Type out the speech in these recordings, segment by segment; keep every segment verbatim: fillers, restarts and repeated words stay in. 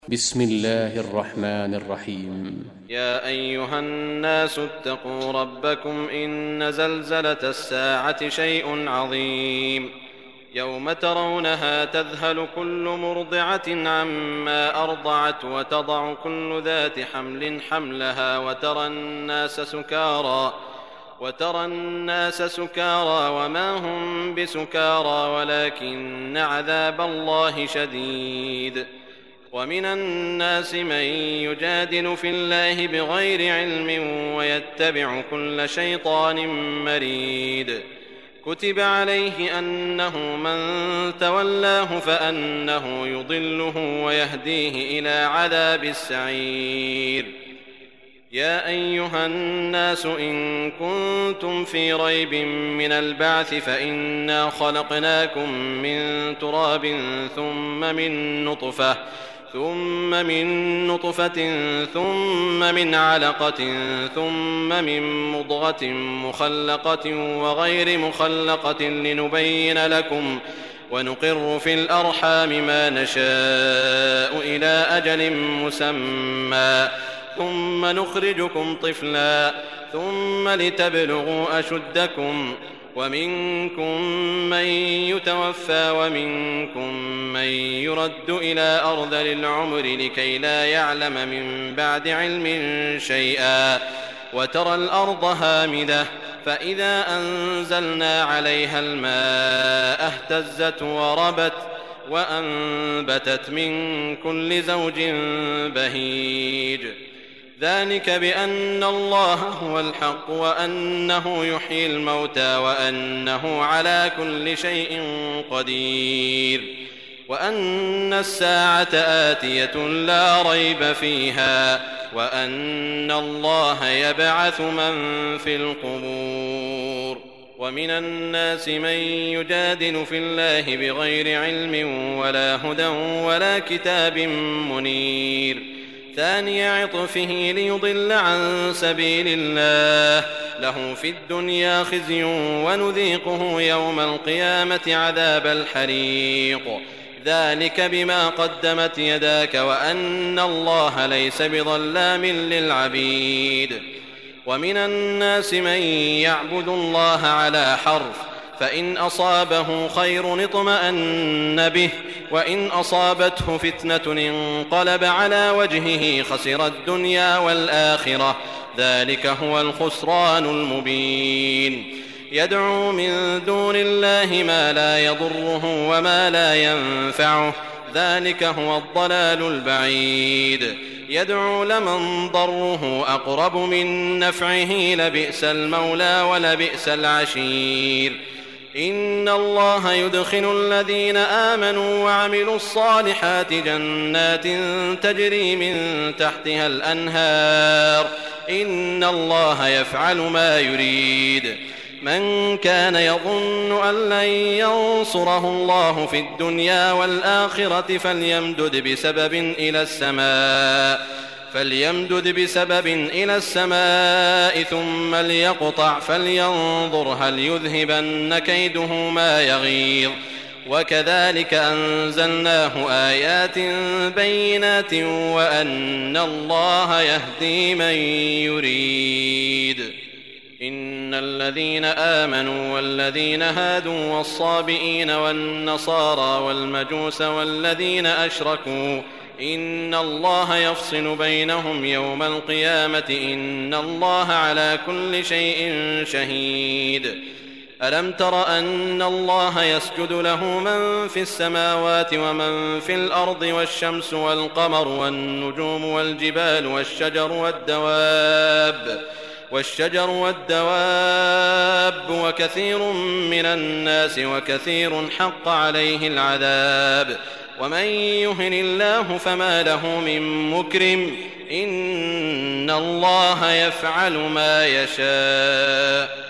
بسم الله الرحمن الرحيم. يا أيها الناس اتقوا ربكم إن زلزلة الساعة شيء عظيم يوم ترونها تذهل كل مرضعة عما أرضعت وتضع كل ذات حمل حملها وترى الناس سكارى وترى الناس سكارى وما هم بسكارى ولكن عذاب الله شديد. ومن الناس من يجادل في الله بغير علم ويتبع كل شيطان مريد. كتب عليه أنه من تولاه فأنه يضله ويهديه إلى عذاب السعير. يا أيها الناس إن كنتم في ريب من البعث فإنا خلقناكم من تراب ثم من نطفة ثم من نطفة ثم من علقة ثم من مضغة مخلقة وغير مخلقة لنبين لكم ونقر في الأرحام ما نشاء إلى أجل مسمى ثم نخرجكم طفلا ثم لتبلغوا أشدكم ومنكم من يتوفى ومنكم من يرد إلى أرذل العمر لكي لا يعلم من بعد علم شيئا. وترى الأرض هامدة فإذا أنزلنا عليها الماء اهتزت وربت وأنبتت من كل زوج بهيج. ذلك بأن الله هو الحق وأنه يحيي الموتى وأنه على كل شيء قدير وأن الساعة آتية لا ريب فيها وأن الله يبعث من في القبور. ومن الناس من يجادل في الله بغير علم ولا هدى ولا كتاب منير. ثاني عطفه ليضل عن سبيل الله له في الدنيا خزي ونذيقه يوم القيامة عذاب الحريق. ذلك بما قدمت يداك وأن الله ليس بظلام للعبيد. ومن الناس من يعبد الله على حرف فإن أصابه خير اطمأن به وإن أصابته فتنة انقلب على وجهه خسر الدنيا والآخرة ذلك هو الخسران المبين. يدعو من دون الله ما لا يضره وما لا ينفعه ذلك هو الضلال البعيد. يدعو لمن ضره أقرب من نفعه لبئس المولى ولبئس العشير. إن الله يدخل الذين آمنوا وعملوا الصالحات جنات تجري من تحتها الأنهار إن الله يفعل ما يريد. من كان يظن أن لن ينصره الله في الدنيا والآخرة فليمدد بسبب إلى السماء فليمدد بسبب إلى السماء ثم ليقطع فلينظر هل يذهبن كيده ما يغيظ. وكذلك أنزلناه آيات بينات وأن الله يهدي من يريد. إن الذين آمنوا والذين هادوا والصابئين والنصارى والمجوس والذين أشركوا إن الله يفصل بينهم يوم القيامة إن الله على كل شيء شهيد. ألم تر أن الله يسجد له من في السماوات ومن في الأرض والشمس والقمر والنجوم والجبال والشجر والدواب والشجر والدواب وكثير من الناس وكثير حق عليه العذاب ومن يهن الله فما له من مكرم إن الله يفعل ما يشاء.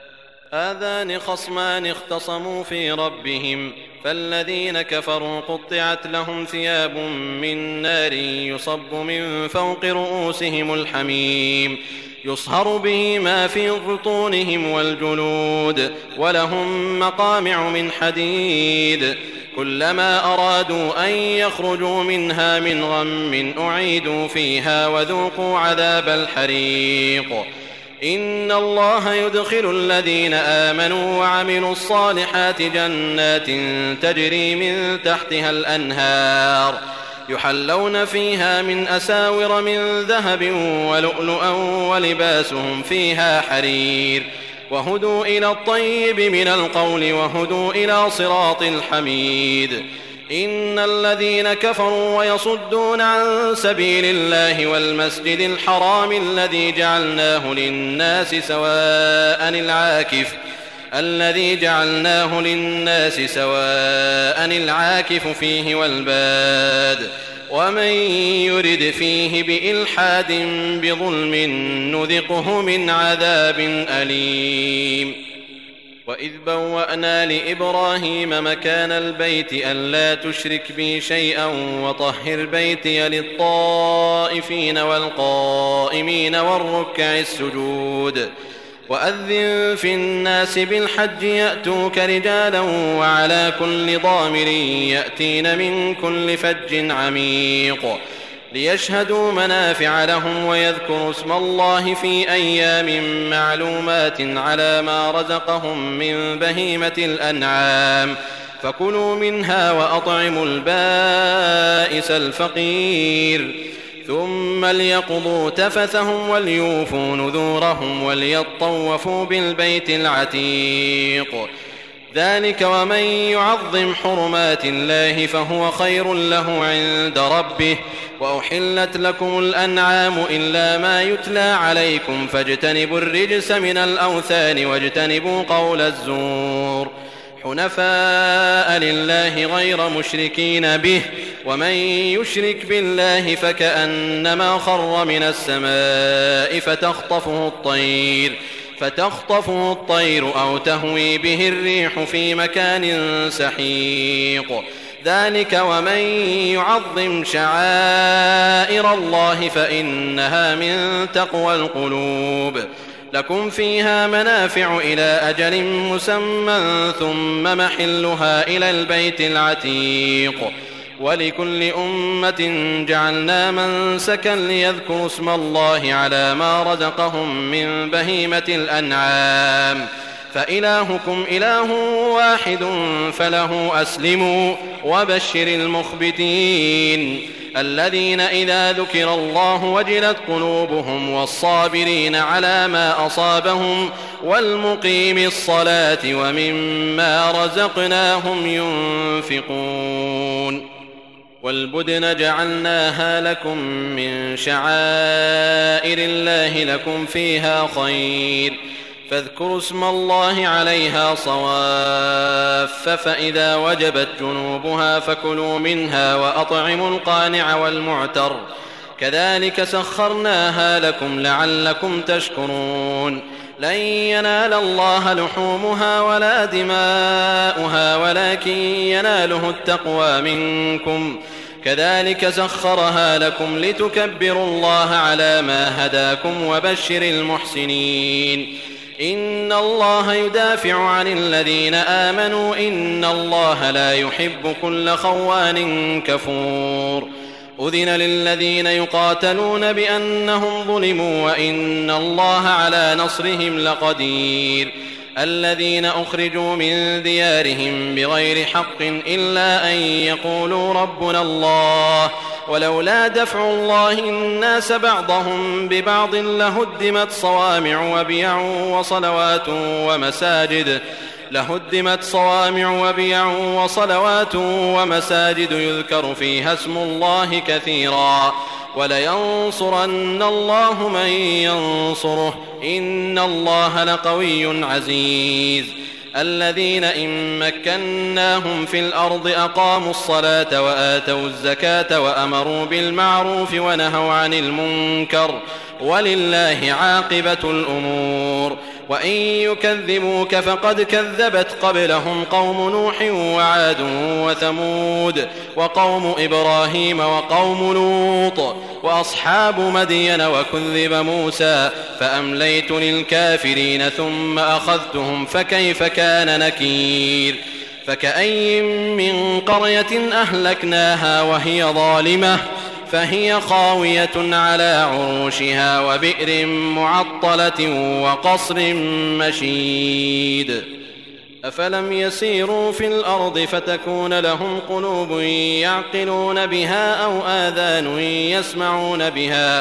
هذان خصمان اختصموا في ربهم فالذين كفروا قطعت لهم ثياب من نار يصب من فوق رؤوسهم الحميم يصهر به ما في بطونهم والجلود ولهم مقامع من حديد كلما أرادوا أن يخرجوا منها من غم أعيدوا فيها وذوقوا عذاب الحريق. إن الله يدخل الذين آمنوا وعملوا الصالحات جنات تجري من تحتها الأنهار يحلون فيها من أساور من ذهب ولؤلؤا ولباسهم فيها حرير وهدوا إلى الطيب من القول وهدوا إلى صراط الحميد. إن الذين كفروا ويصدون عن سبيل الله والمسجد الحرام الذي جعلناه للناس سواء العاكف الذي جعلناه للناس سواء العاكف فيه والباد ومن يرد فيه بإلحاد بظلم نذقه من عذاب أليم. وإذ بوأنا لإبراهيم مكان البيت ألا تشرك بي شيئا وطهر بيتي للطائفين والقائمين والركع السجود وأذن في الناس بالحج يأتوك رجالا وعلى كل ضامر يأتين من كل فج عميق ليشهدوا منافع لهم ويذكروا اسم الله في أيام معلومات على ما رزقهم من بهيمة الأنعام فكلوا منها وأطعموا البائس الفقير ثم ليقضوا تفثهم وليوفوا نذورهم وليطوفوا بالبيت العتيق. ذلك ومن يعظم حرمات الله فهو خير له عند ربه. وأحلت لكم الأنعام إلا ما يتلى عليكم فاجتنبوا الرجس من الأوثان واجتنبوا قول الزور حنفاء لله غير مشركين به ومن يشرك بالله فكأنما خر من السماء فتخطفه الطير فتخطفه الطير أو تهوي به الريح في مكان سحيق. ذلك ومن يعظم شعائر الله فإنها من تقوى القلوب. لكم فيها منافع إلى أجل مسمى ثم محلها إلى البيت العتيق. ولكل أمة جعلنا منسكا ليذكروا اسم الله على ما رزقهم من بهيمة الأنعام فإلهكم إله واحد فله أسلموا وبشر المخبتين الذين إذا ذكر الله وجلت قلوبهم والصابرين على ما أصابهم والمقيم الصلاة وممما رزقناهم ينفقون. والبدن جعلناها لكم من شعائر الله لكم فيها خير فاذكروا اسم الله عليها صواف فإذا وجبت جنوبها فكلوا منها وأطعموا القانع والمعتر كذلك سخرناها لكم لعلكم تشكرون. لن ينال الله لحومها ولا دماؤها ولكن يناله التقوى منكم كذلك سخرها لكم لتكبروا الله على ما هداكم وبشر المحسنين. إن الله يدافع عن الذين آمنوا إن الله لا يحب كل خوان كفور. أذن للذين يقاتلون بأنهم ظلموا وإن الله على نصرهم لقدير. الذين أخرجوا من ديارهم بغير حق إلا أن يقولوا ربنا الله ولولا دفع الله الناس بعضهم ببعض لهدمت صوامع وبيع وصلوات ومساجد لهدمت صوامع وبيع وصلوات ومساجد يذكر فيها اسم الله كثيرا ولينصرن الله من ينصره إن الله لقوي عزيز. الذين إن مكناهم في الأرض أقاموا الصلاة وآتوا الزكاة وأمروا بالمعروف ونهوا عن المنكر ولله عاقبة الأمور. وإن يكذبوك فقد كذبت قبلهم قوم نوح وعاد وثمود وقوم إبراهيم وقوم لوط وأصحاب مدين وكذب موسى فأمليت للكافرين ثم أخذتهم فكيف كان نكير. فكأي من قرية أهلكناها وهي ظالمة فهي خاوية على عروشها وبئر معطلة وقصر مشيد أفلم يسيروا في الأرض فتكون لهم قلوب يعقلون بها أو آذان يسمعون بها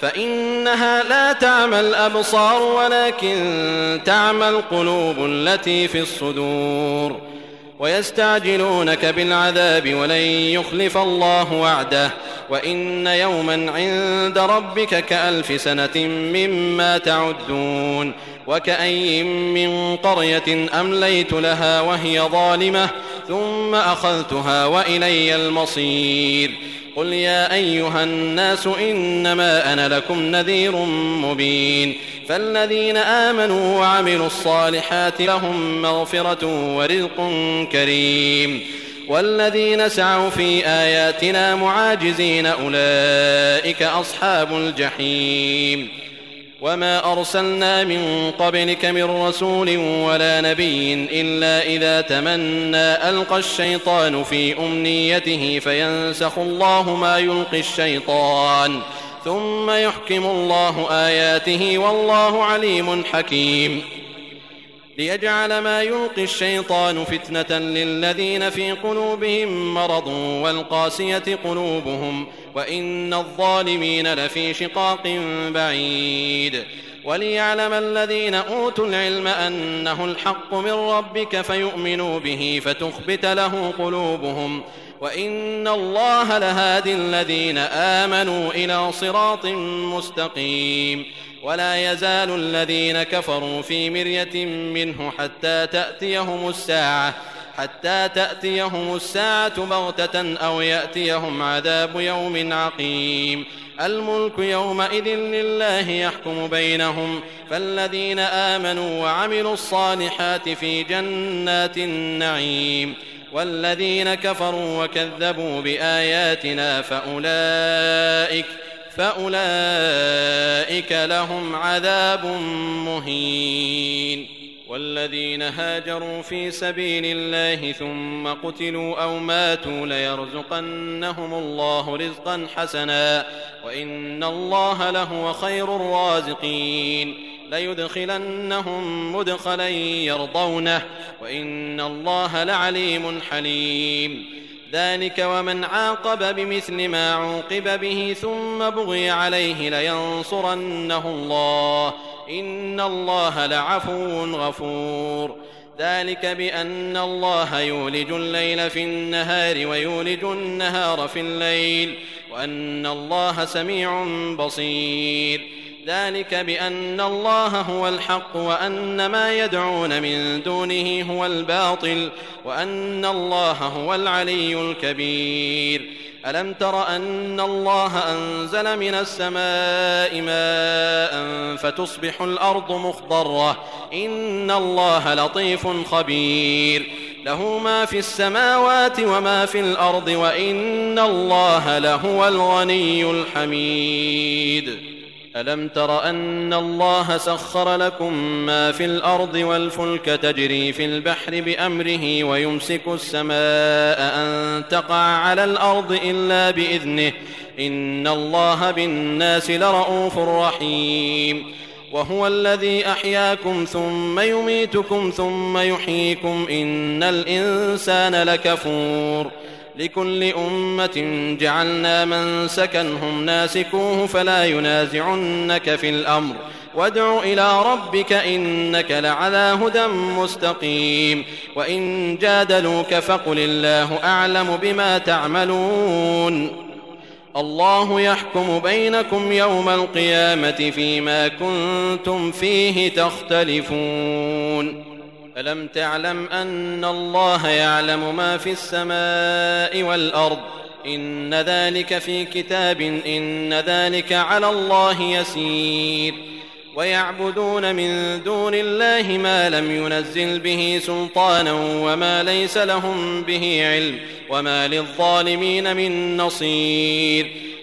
فإنها لا تعمى الأبصار ولكن تعمى القلوب التي في الصدور ويستعجلونك بالعذاب ولن يخلف الله وعده وإن يوما عند ربك كألف سنة مما تعدون وكأي من قرية أمليت لها وهي ظالمة ثم أخذتها وإلي المصير قل يا أيها الناس إنما أنا لكم نذير مبين فالذين آمنوا وعملوا الصالحات لهم مغفرة ورزق كريم والذين سعوا في آياتنا معاجزين أولئك أصحاب الجحيم وما أرسلنا من قبلك من رسول ولا نبي إلا إذا تمنى ألقى الشيطان في أمنيته فينسخ الله ما يلقي الشيطان ثم يحكم الله آياته والله عليم حكيم ليجعل ما يلقي الشيطان فتنة للذين في قلوبهم مرض والقاسية قلوبهم وإن الظالمين لفي شقاق بعيد وليعلم الذين أوتوا العلم أنه الحق من ربك فيؤمنوا به فتخبت له قلوبهم وإن الله لهادي الذين آمنوا إلى صراط مستقيم ولا يزال الذين كفروا في مرية منه حتى تأتيهم الساعة حتى تأتيهم الساعة بغتة أو يأتيهم عذاب يوم عقيم الملك يومئذ لله يحكم بينهم فالذين آمنوا وعملوا الصالحات في جنات النعيم والذين كفروا وكذبوا بآياتنا فأولئك فأولئك لهم عذاب مهين والذين هاجروا في سبيل الله ثم قتلوا أو ماتوا ليرزقنهم الله رزقا حسنا وإن الله لهو خير الرازقين ليدخلنهم مدخلا يرضونه وإن الله لعليم حليم ذلك ومن عاقب بمثل ما عوقب به ثم بغي عليه لينصرنه الله إن الله لعفو غفور ذلك بأن الله يولج الليل في النهار ويولج النهار في الليل وأن الله سميع بصير ذلك بأن الله هو الحق وأن ما يدعون من دونه هو الباطل وأن الله هو العلي الكبير ألم تر أن الله أنزل من السماء ماء فتصبح الأرض مخضرة إن الله لطيف خبير له ما في السماوات وما في الأرض وإن الله لهو الغني الحميد ألم تر أن الله سخر لكم ما في الأرض والفلك تجري في البحر بأمره ويمسك السماء أن تقع على الأرض إلا بإذنه إن الله بالناس لرءوف رحيم وهو الذي أحياكم ثم يميتكم ثم يحييكم إن الإنسان لكفور لكل أمة جعلنا منسكا هم ناسكوه فلا ينازعنك في الأمر وادع إلى ربك إنك لعلى هدى مستقيم وإن جادلوك فقل الله أعلم بما تعملون الله يحكم بينكم يوم القيامة فيما كنتم فيه تختلفون ألم تعلم أن الله يعلم ما في السماء والأرض إن ذلك في كتاب إن ذلك على الله يسير ويعبدون من دون الله ما لم ينزل به سلطانا وما ليس لهم به علم وما للظالمين من نصير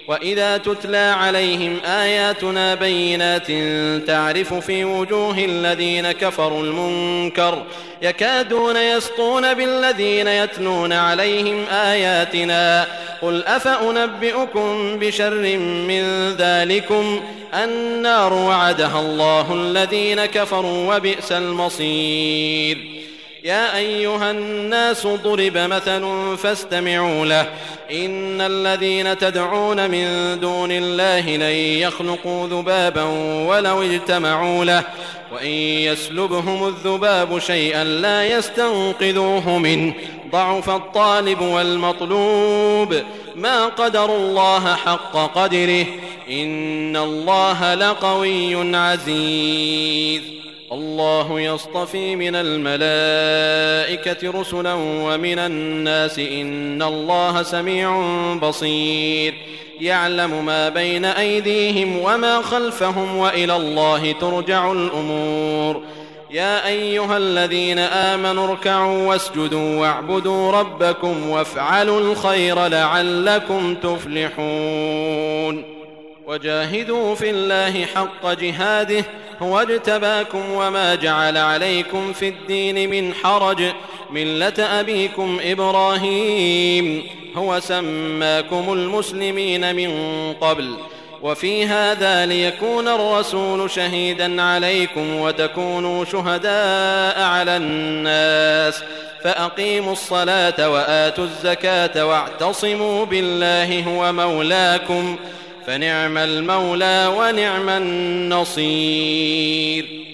وإذا تتلى عليهم آياتنا بينات تعرف في وجوه الذين كفروا المنكر يكادون يسطون بالذين يتلون عليهم آياتنا قل أفأنبئكم بشر من ذلكم النار وعدها الله الذين كفروا وبئس المصير. يا أيها الناس ضرب مثل فاستمعوا له إن الذين تدعون من دون الله لن يخلقوا ذبابا ولو اجتمعوا له وإن يسلبهم الذباب شيئا لا يستنقذوه منه ضعف الطالب والمطلوب ما قدروا الله حق قدره إن الله لقوي عزيز. الله يصطفي من الملائكة رسلا ومن الناس إن الله سميع بصير يعلم ما بين أيديهم وما خلفهم وإلى الله ترجع الأمور. يا أيها الذين آمنوا اركعوا واسجدوا واعبدوا ربكم وافعلوا الخير لعلكم تفلحون. وجاهدوا في الله حق جهاده هو اجتباكم وما جعل عليكم في الدين من حرج ملة أبيكم إبراهيم هو سماكم المسلمين من قبل وفي هذا ليكون الرسول شهيدا عليكم وتكونوا شهداء على الناس فأقيموا الصلاة وآتوا الزكاة واعتصموا بالله هو مولاكم فنعم المولى ونعم النصير.